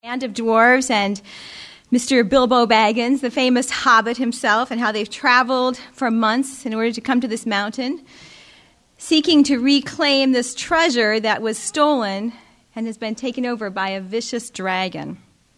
Band of dwarves and Mr. Bilbo Baggins, the famous hobbit himself, and how they've traveled for months in order to come to this mountain, seeking to reclaim this treasure that was stolen and has been taken over by a vicious dragon.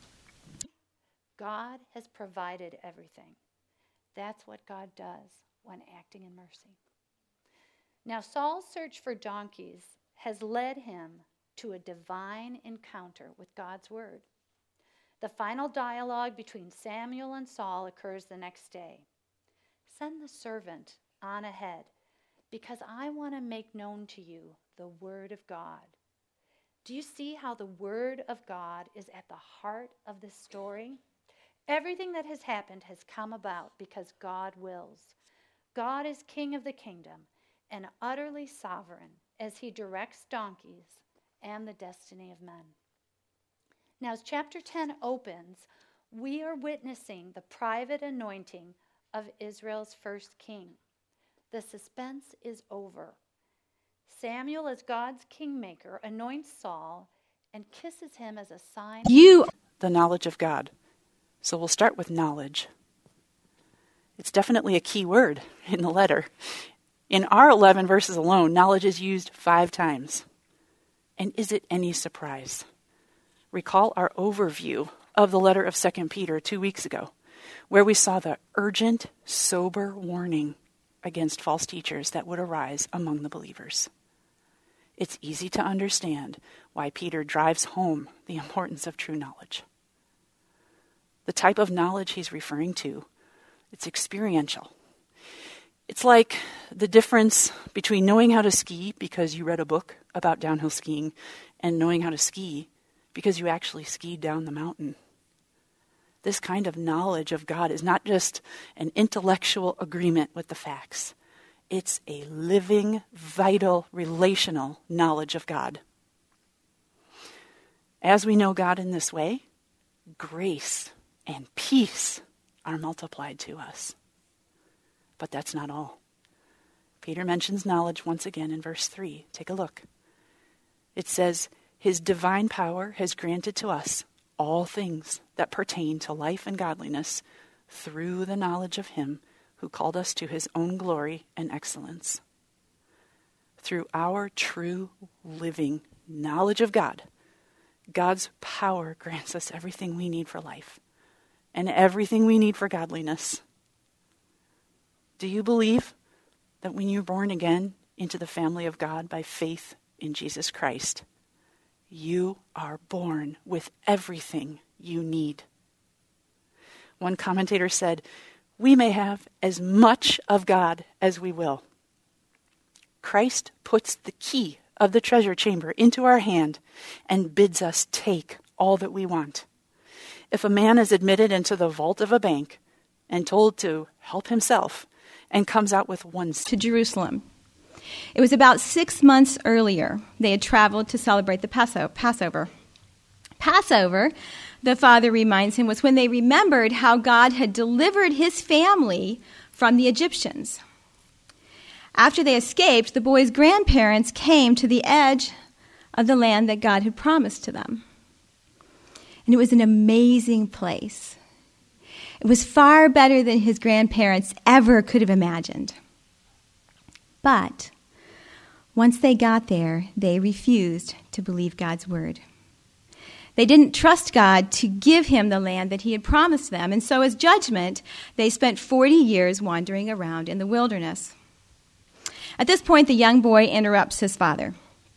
God has provided everything. That's what God does when acting in mercy. Now, Saul's search for donkeys has led him to a divine encounter with God's word. The final dialogue between Samuel and Saul occurs the next day. Send the servant on ahead, because I want to make known to you the word of God. Do you see how the word of God is at the heart of this story? Everything that has happened has come about because God wills. God is king of the kingdom and utterly sovereign as he directs donkeys and the destiny of men. Now, as chapter 10 opens, we are witnessing the private anointing of Israel's first king. The suspense is over. Samuel, as God's kingmaker, anoints Saul and kisses him as a sign. The knowledge of God. So we'll start with knowledge. It's definitely a key word in the letter. In our 11 verses alone, knowledge is used 5 times. And is it any surprise? Recall our overview of the letter of 2 Peter 2 weeks ago, where we saw the urgent, sober warning against false teachers that would arise among the believers. It's easy to understand why Peter drives home the importance of true knowledge. The type of knowledge he's referring to, it's experiential. It's like the difference between knowing how to ski because you read a book about downhill skiing and knowing how to ski because you actually skied down the mountain. This kind of knowledge of God is not just an intellectual agreement with the facts. It's a living, vital, relational knowledge of God. As we know God in this way, grace and peace are multiplied to us. But that's not all. Peter mentions knowledge once again in verse 3. Take a look. It says, his divine power has granted to us all things that pertain to life and godliness through the knowledge of him who called us to his own glory and excellence. Through our true living knowledge of God, God's power grants us everything we need for life and everything we need for godliness. Do you believe that when you're born again into the family of God by faith in Jesus Christ, you are born with everything you need? One commentator said, we may have as much of God as we will. Christ puts the key of the treasure chamber into our hand and bids us take all that we want. If a man is admitted into the vault of a bank and told to help himself and comes out with one to Jerusalem. It was about 6 months earlier. They had traveled to celebrate the Passover. Passover, the father reminds him, was when they remembered how God had delivered his family from the Egyptians. After they escaped, the boy's grandparents came to the edge of the land that God had promised to them. And it was an amazing place. It was far better than his grandparents ever could have imagined. But once they got there, they refused to believe God's word. They didn't trust God to give him the land that he had promised them. And so as judgment, they spent 40 years wandering around in the wilderness. At this point, the young boy interrupts his father.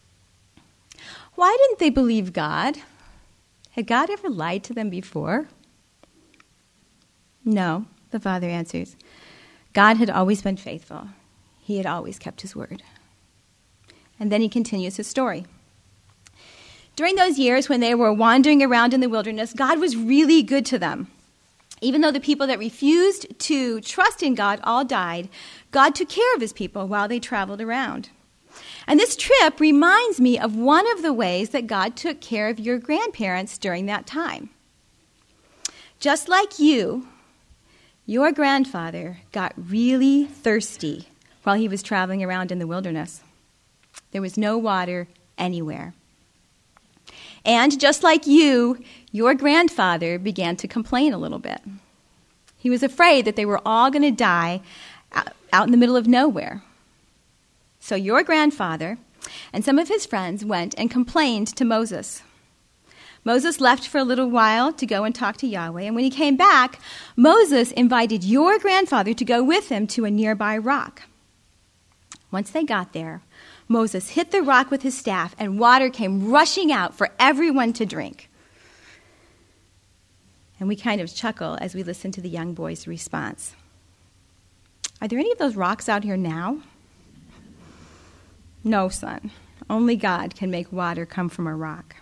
Why didn't they believe God? Had God ever lied to them before? No, the father answers. God had always been faithful. He had always kept his word. And then he continues his story. During those years when they were wandering around in the wilderness, God was really good to them. Even though the people that refused to trust in God all died, God took care of his people while they traveled around. And this trip reminds me of one of the ways that God took care of your grandparents during that time. Just like you, your grandfather got really thirsty while he was traveling around in the wilderness. There was no water anywhere. And just like you, your grandfather began to complain a little bit. He was afraid that they were all going to die out in the middle of nowhere. So your grandfather and some of his friends went and complained to Moses. Moses left for a little while to go and talk to Yahweh, and when he came back, Moses invited your grandfather to go with him to a nearby rock. Once they got there, Moses hit the rock with his staff, and water came rushing out for everyone to drink. And we kind of chuckle as we listen to the young boy's response. Are there any of those rocks out here now? No, son. Only God can make water come from a rock.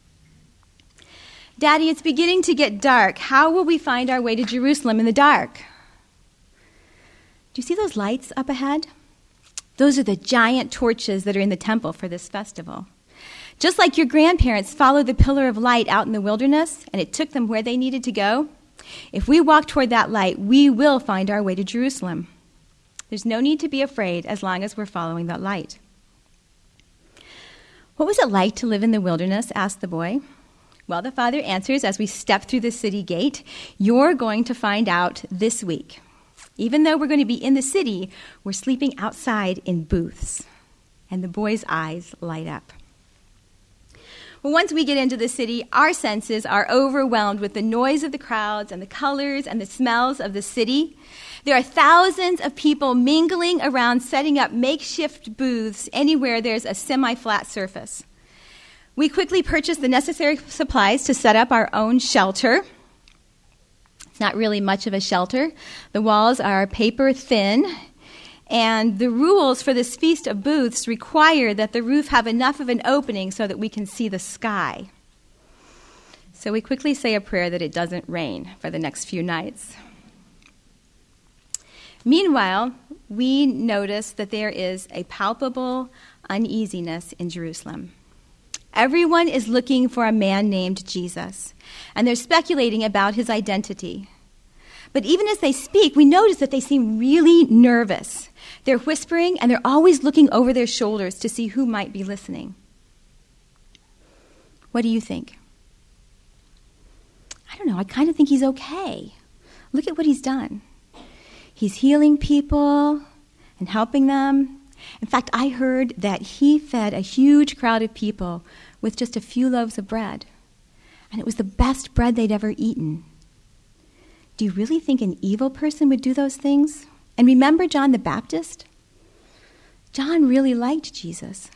Daddy, it's beginning to get dark. How will we find our way to Jerusalem in the dark? Do you see those lights up ahead? Those are the giant torches that are in the temple for this festival. Just like your grandparents followed the pillar of light out in the wilderness, and it took them where they needed to go, if we walk toward that light, we will find our way to Jerusalem. There's no need to be afraid as long as we're following that light. What was it like to live in the wilderness? Asked the boy. Well, the father answers, as we step through the city gate, you're going to find out this week. Even though we're going to be in the city, we're sleeping outside in booths. And the boy's eyes light up. Well, once we get into the city, our senses are overwhelmed with the noise of the crowds and the colors and the smells of the city. There are thousands of people mingling around, setting up makeshift booths anywhere there's a semi-flat surface. We quickly purchase the necessary supplies to set up our own shelter. It's not really much of a shelter. The walls are paper thin, and the rules for this feast of booths require that the roof have enough of an opening so that we can see the sky. So we quickly say a prayer that it doesn't rain for the next few nights. Meanwhile, we notice that there is a palpable uneasiness in Jerusalem. Everyone is looking for a man named Jesus, and they're speculating about his identity. But even as they speak, we notice that they seem really nervous. They're whispering, and they're always looking over their shoulders to see who might be listening. What do you think? I don't know. I kind of think he's okay. Look at what he's done. He's healing people and helping them. In fact, I heard that he fed a huge crowd of people with just a few loaves of bread. And it was the best bread they'd ever eaten. Do you really think an evil person would do those things? And remember John the Baptist? John really liked Jesus.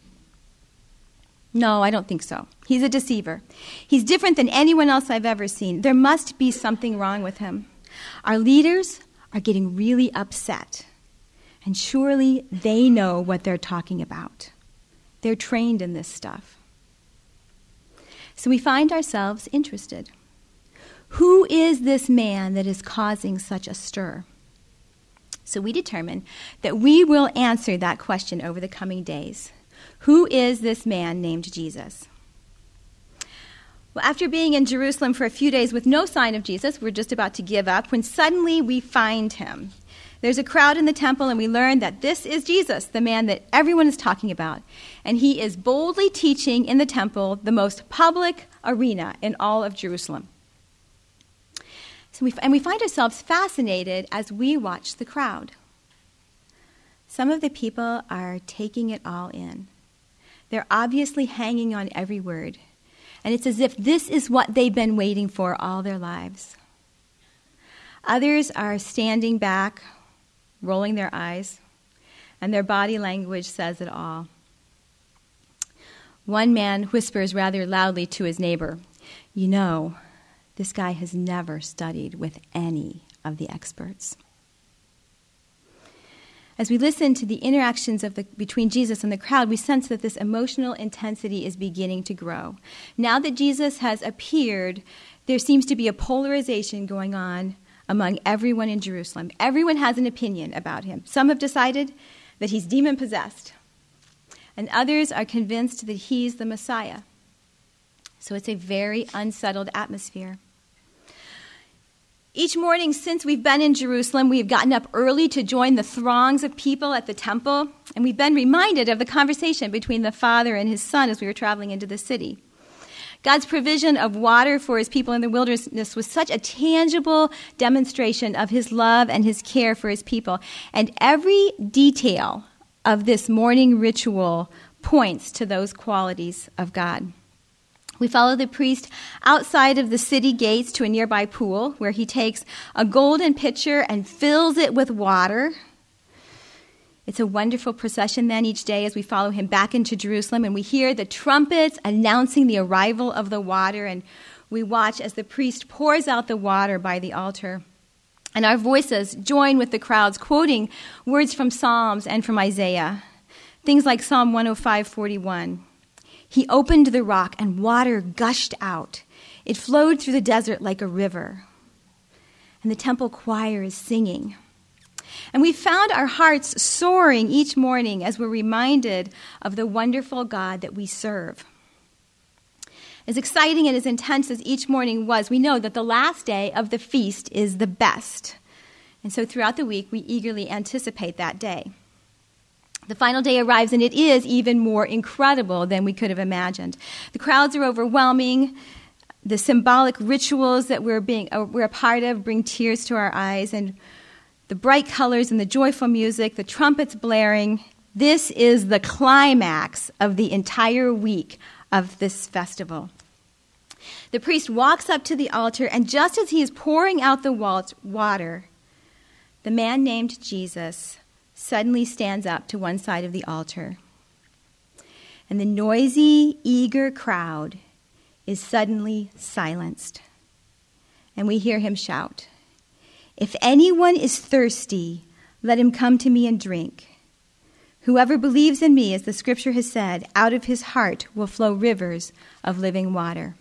No, I don't think so. He's a deceiver. He's different than anyone else I've ever seen. There must be something wrong with him. Our leaders are getting really upset. And surely they know what they're talking about. They're trained in this stuff. So we find ourselves interested. Who is this man that is causing such a stir? So we determine that we will answer that question over the coming days. Who is this man named Jesus? Well, after being in Jerusalem for a few days with no sign of Jesus, we're just about to give up when suddenly we find him. There's a crowd in the temple, and we learn that this is Jesus, the man that everyone is talking about. And he is boldly teaching in the temple, the most public arena in all of Jerusalem. So we find ourselves fascinated as we watch the crowd. Some of the people are taking it all in. They're obviously hanging on every word. And it's as if this is what they've been waiting for all their lives. Others are standing back, rolling their eyes, and their body language says it all. One man whispers rather loudly to his neighbor, "You know, this guy has never studied with any of the experts." As we listen to the interactions between Jesus and the crowd, we sense that this emotional intensity is beginning to grow. Now that Jesus has appeared, there seems to be a polarization going on among everyone in Jerusalem. Everyone has an opinion about him. Some have decided that he's demon-possessed, and others are convinced that he's the Messiah. So it's a very unsettled atmosphere. Each morning since we've been in Jerusalem, we've gotten up early to join the throngs of people at the temple, and we've been reminded of the conversation between the Father and his Son as we were traveling into the city. God's provision of water for his people in the wilderness was such a tangible demonstration of his love and his care for his people. And every detail of this morning ritual points to those qualities of God. We follow the priest outside of the city gates to a nearby pool where he takes a golden pitcher and fills it with water. It's a wonderful procession then each day as we follow him back into Jerusalem, and we hear the trumpets announcing the arrival of the water, and we watch as the priest pours out the water by the altar. And our voices join with the crowds, quoting words from Psalms and from Isaiah. Things like Psalm 105:41. He opened the rock and water gushed out. It flowed through the desert like a river. And the temple choir is singing. And we found our hearts soaring each morning as we're reminded of the wonderful God that we serve. As exciting and as intense as each morning was, we know that the last day of the feast is the best. And so throughout the week, we eagerly anticipate that day. The final day arrives, and it is even more incredible than we could have imagined. The crowds are overwhelming. The symbolic rituals that we're a part of bring tears to our eyes, and the bright colors and the joyful music, the trumpets blaring. This is the climax of the entire week of this festival. The priest walks up to the altar, and just as he is pouring out the water, the man named Jesus suddenly stands up to one side of the altar. And the noisy, eager crowd is suddenly silenced. And we hear him shout, "If anyone is thirsty, let him come to me and drink. Whoever believes in me, as the scripture has said, out of his heart will flow rivers of living water."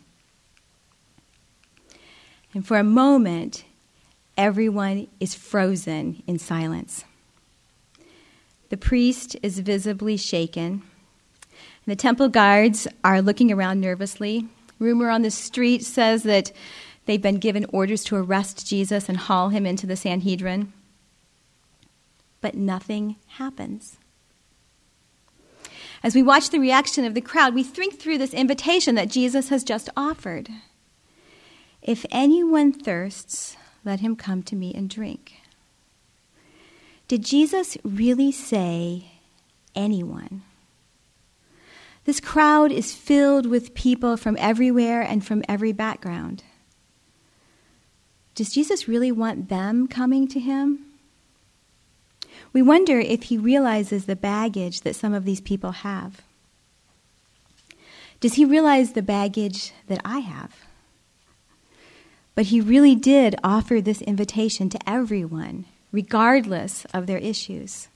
And for a moment, everyone is frozen in silence. The priest is visibly shaken. And the temple guards are looking around nervously. Rumor on the street says that they've been given orders to arrest Jesus and haul him into the Sanhedrin. But nothing happens. As we watch the reaction of the crowd, we think through this invitation that Jesus has just offered. If anyone thirsts, let him come to me and drink. Did Jesus really say anyone? This crowd is filled with people from everywhere and from every background. Does Jesus really want them coming to him? We wonder if he realizes the baggage that some of these people have. Does he realize the baggage that I have? But he really did offer this invitation to everyone, regardless of their issues.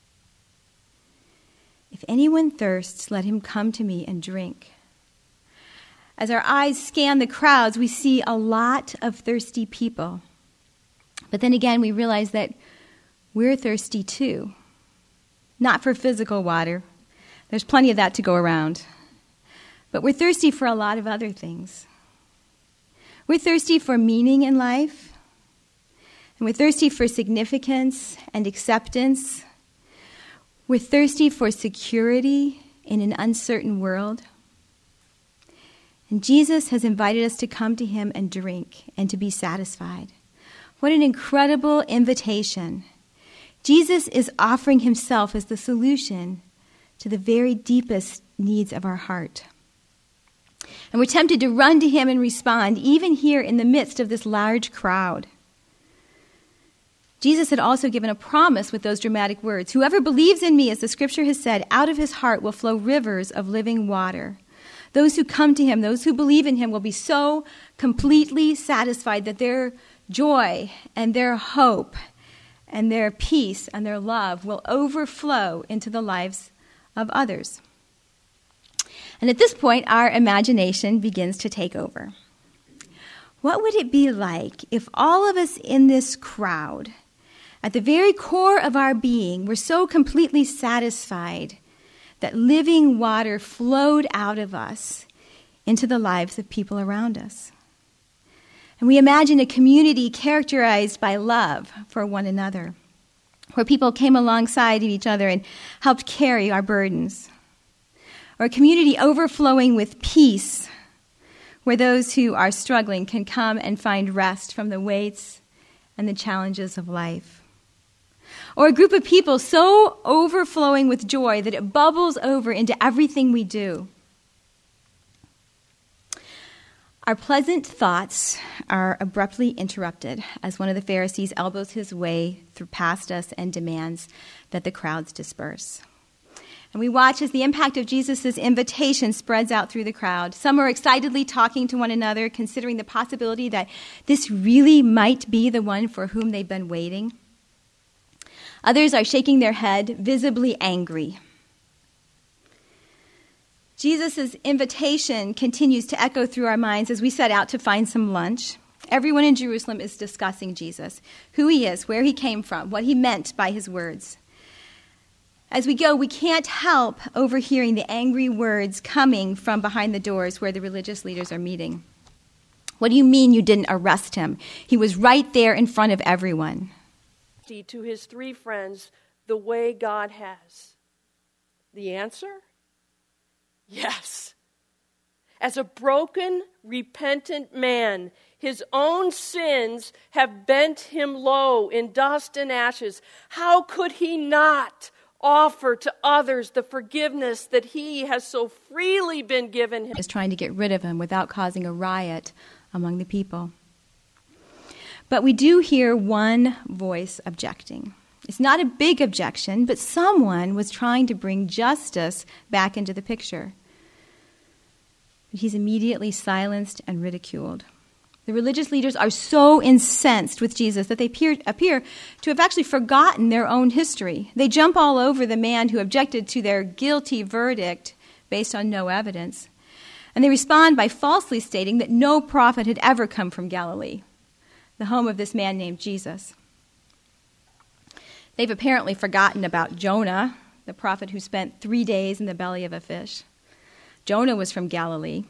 If anyone thirsts, let him come to me and drink. As our eyes scan the crowds, we see a lot of thirsty people. But then again, we realize that we're thirsty too. Not for physical water. There's plenty of that to go around. But we're thirsty for a lot of other things. We're thirsty for meaning in life. And we're thirsty for significance and acceptance. We're thirsty for security in an uncertain world. And Jesus has invited us to come to him and drink and to be satisfied. What an incredible invitation. Jesus is offering himself as the solution to the very deepest needs of our heart. And we're tempted to run to him and respond, even here in the midst of this large crowd. Jesus had also given a promise with those dramatic words. Whoever believes in me, as the scripture has said, out of his heart will flow rivers of living water. Those who come to him, those who believe in him, will be so completely satisfied that their joy and their hope and their peace and their love will overflow into the lives of others. And at this point, our imagination begins to take over. What would it be like if all of us in this crowd, at the very core of our being, were so completely satisfied that living water flowed out of us into the lives of people around us? And we imagine a community characterized by love for one another, where people came alongside of each other and helped carry our burdens. Or a community overflowing with peace, where those who are struggling can come and find rest from the weights and the challenges of life. Or a group of people so overflowing with joy that it bubbles over into everything we do. Our pleasant thoughts are abruptly interrupted as one of the Pharisees elbows his way through past us and demands that the crowds disperse. And we watch as the impact of Jesus' invitation spreads out through the crowd. Some are excitedly talking to one another, considering the possibility that this really might be the one for whom they've been waiting. Others are shaking their head, visibly angry. Jesus' invitation continues to echo through our minds as we set out to find some lunch. Everyone in Jerusalem is discussing Jesus, who he is, where he came from, what he meant by his words. As we go, we can't help overhearing the angry words coming from behind the doors where the religious leaders are meeting. What do you mean you didn't arrest him? He was right there in front of everyone. To his three friends, the way God has. The answer? Yes. As a broken, repentant man, his own sins have bent him low in dust and ashes. How could he not offer to others the forgiveness that he has so freely been given him? Is trying to get rid of him without causing a riot among the people. But we do hear one voice objecting. It's not a big objection, but someone was trying to bring justice back into the picture. But he's immediately silenced and ridiculed. The religious leaders are so incensed with Jesus that they appear to have actually forgotten their own history. They jump all over the man who objected to their guilty verdict based on no evidence. And they respond by falsely stating that no prophet had ever come from Galilee, the home of this man named Jesus. They've apparently forgotten about Jonah, the prophet who spent 3 days in the belly of a fish. Jonah was from Galilee.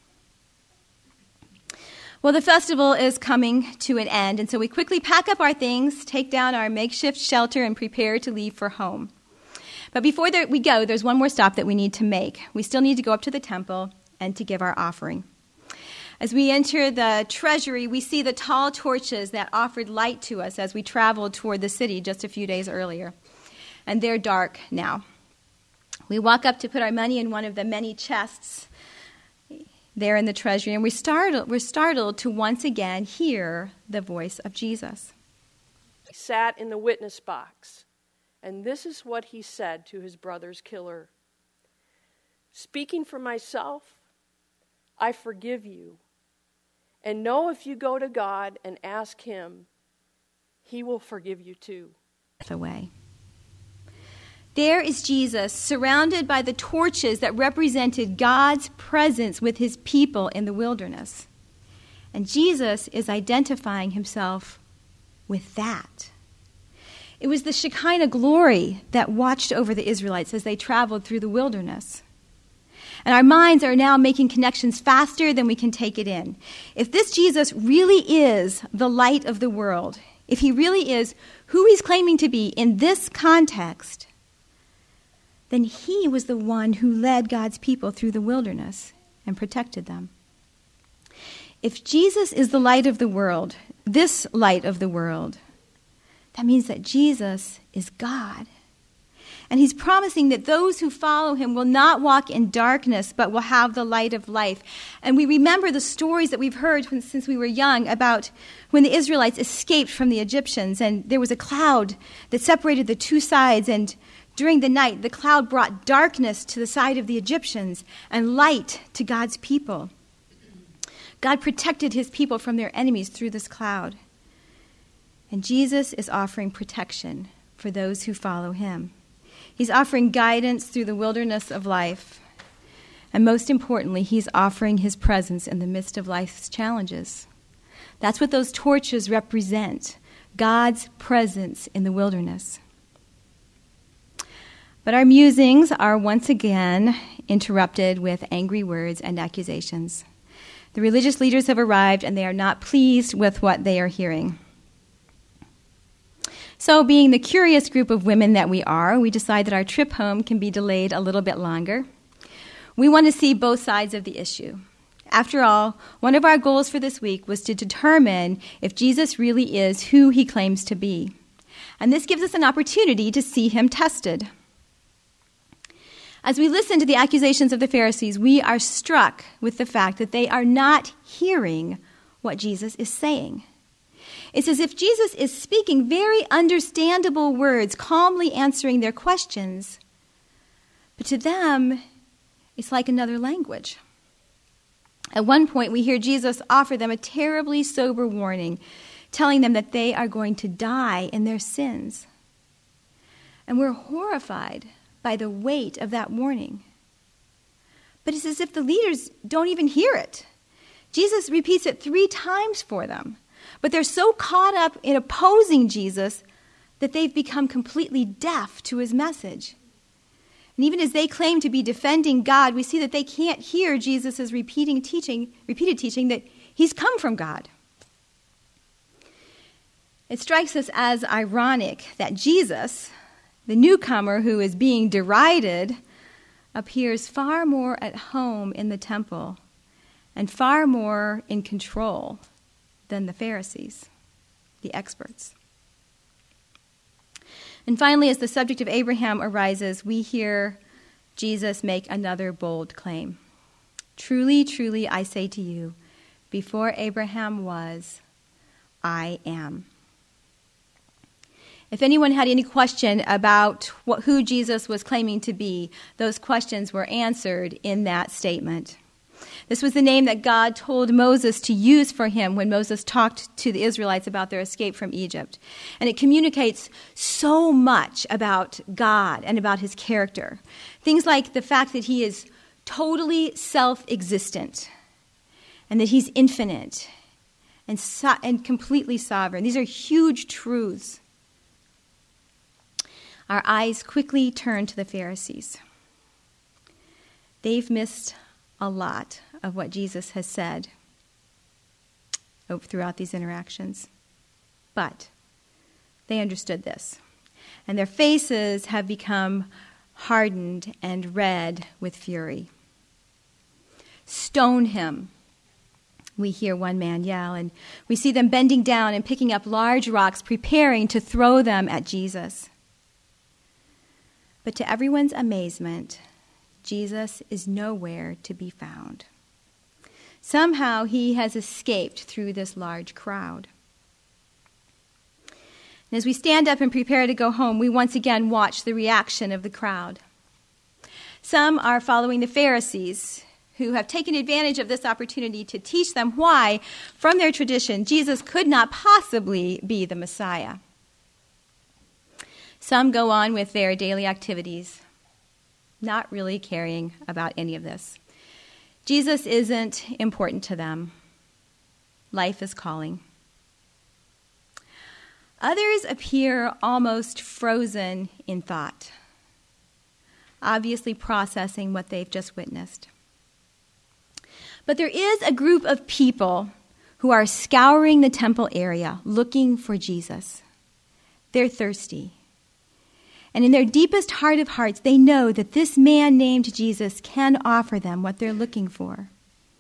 Well, the festival is coming to an end, and so we quickly pack up our things, take down our makeshift shelter, and prepare to leave for home. But before we go, there's one more stop that we need to make. We still need to go up to the temple and to give our offering. As we enter the treasury, we see the tall torches that offered light to us as we traveled toward the city just a few days earlier. And they're dark now. We walk up to put our money in one of the many chests there in the treasury, and we're startled to once again hear the voice of Jesus. He sat in the witness box, and this is what he said to his brother's killer. Speaking for myself, I forgive you. And know if you go to God and ask him, he will forgive you too. Away. There is Jesus, surrounded by the torches that represented God's presence with his people in the wilderness. And Jesus is identifying himself with that. It was the Shekinah glory that watched over the Israelites as they traveled through the wilderness. And our minds are now making connections faster than we can take it in. If this Jesus really is the light of the world, if he really is who he's claiming to be in this context, then he was the one who led God's people through the wilderness and protected them. If Jesus is the light of the world, this light of the world, that means that Jesus is God. And he's promising that those who follow him will not walk in darkness, but will have the light of life. And we remember the stories that we've heard since we were young about when the Israelites escaped from the Egyptians, and there was a cloud that separated the two sides, and during the night, the cloud brought darkness to the side of the Egyptians and light to God's people. God protected his people from their enemies through this cloud. And Jesus is offering protection for those who follow him. He's offering guidance through the wilderness of life. And most importantly, he's offering his presence in the midst of life's challenges. That's what those torches represent, God's presence in the wilderness. But our musings are once again interrupted with angry words and accusations. The religious leaders have arrived, and they are not pleased with what they are hearing. So, being the curious group of women that we are, we decide that our trip home can be delayed a little bit longer. We want to see both sides of the issue. After all, one of our goals for this week was to determine if Jesus really is who he claims to be. And this gives us an opportunity to see him tested. As we listen to the accusations of the Pharisees, we are struck with the fact that they are not hearing what Jesus is saying. It's as if Jesus is speaking very understandable words, calmly answering their questions. But to them, it's like another language. At one point, we hear Jesus offer them a terribly sober warning, telling them that they are going to die in their sins. And we're horrified by the weight of that warning. But it's as if the leaders don't even hear it. Jesus repeats it 3 times for them. But they're so caught up in opposing Jesus that they've become completely deaf to his message. And even as they claim to be defending God, we see that they can't hear Jesus' repeated teaching that he's come from God. It strikes us as ironic that Jesus, the newcomer who is being derided, appears far more at home in the temple and far more in control than the Pharisees, the experts. And finally, as the subject of Abraham arises, we hear Jesus make another bold claim. Truly, truly, I say to you, before Abraham was, I am. If anyone had any question about who Jesus was claiming to be, those questions were answered in that statement. This was the name that God told Moses to use for him when Moses talked to the Israelites about their escape from Egypt. And it communicates so much about God and about his character. Things like the fact that he is totally self-existent and that he's infinite and completely sovereign. These are huge truths. Our eyes quickly turn to the Pharisees. They've missed a lot of what Jesus has said throughout these interactions. But they understood this. And their faces have become hardened and red with fury. Stone him, we hear one man yell, and we see them bending down and picking up large rocks, preparing to throw them at Jesus. But to everyone's amazement, Jesus is nowhere to be found. Somehow he has escaped through this large crowd. And as we stand up and prepare to go home, we once again watch the reaction of the crowd. Some are following the Pharisees, who have taken advantage of this opportunity to teach them why, from their tradition, Jesus could not possibly be the Messiah. Some go on with their daily activities, not really caring about any of this. Jesus isn't important to them. Life is calling. Others appear almost frozen in thought, obviously processing what they've just witnessed. But there is a group of people who are scouring the temple area looking for Jesus. They're thirsty. And in their deepest heart of hearts, they know that this man named Jesus can offer them what they're looking for.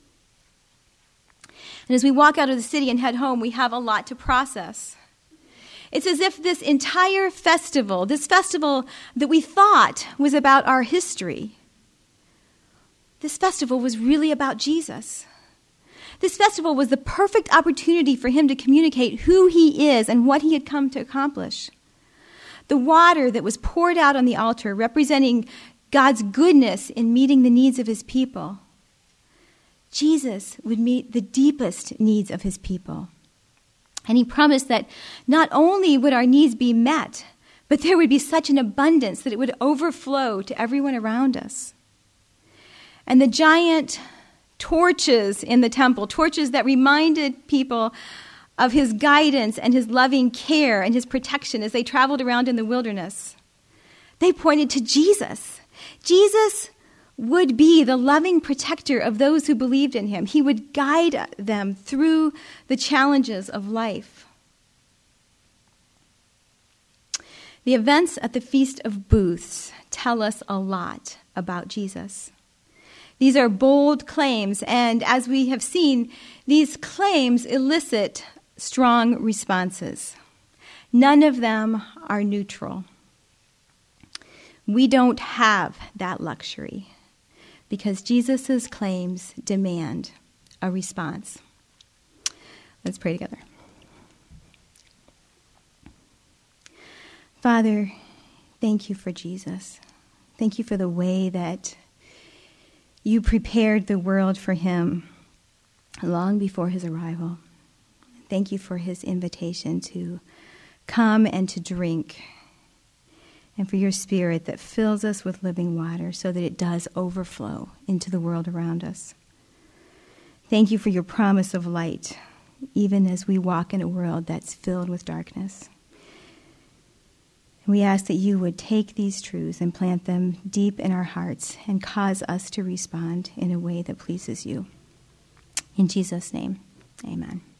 And as we walk out of the city and head home, we have a lot to process. It's as if this entire festival, this festival that we thought was about our history, this festival was really about Jesus. This festival was the perfect opportunity for him to communicate who he is and what he had come to accomplish. The water that was poured out on the altar, representing God's goodness in meeting the needs of his people. Jesus would meet the deepest needs of his people. And he promised that not only would our needs be met, but there would be such an abundance that it would overflow to everyone around us. And the giant torches in the temple, torches that reminded people of his guidance and his loving care and his protection as they traveled around in the wilderness. They pointed to Jesus. Jesus would be the loving protector of those who believed in him. He would guide them through the challenges of life. The events at the Feast of Booths tell us a lot about Jesus. These are bold claims, and as we have seen, these claims elicit strong responses. None of them are neutral. We don't have that luxury because Jesus' claims demand a response. Let's pray together. Father, thank you for Jesus. Thank you for the way that you prepared the world for him long before his arrival. Thank you for his invitation to come and to drink, and for your Spirit that fills us with living water so that it does overflow into the world around us. Thank you for your promise of light, even as we walk in a world that's filled with darkness. We ask that you would take these truths and plant them deep in our hearts and cause us to respond in a way that pleases you. In Jesus' name, amen.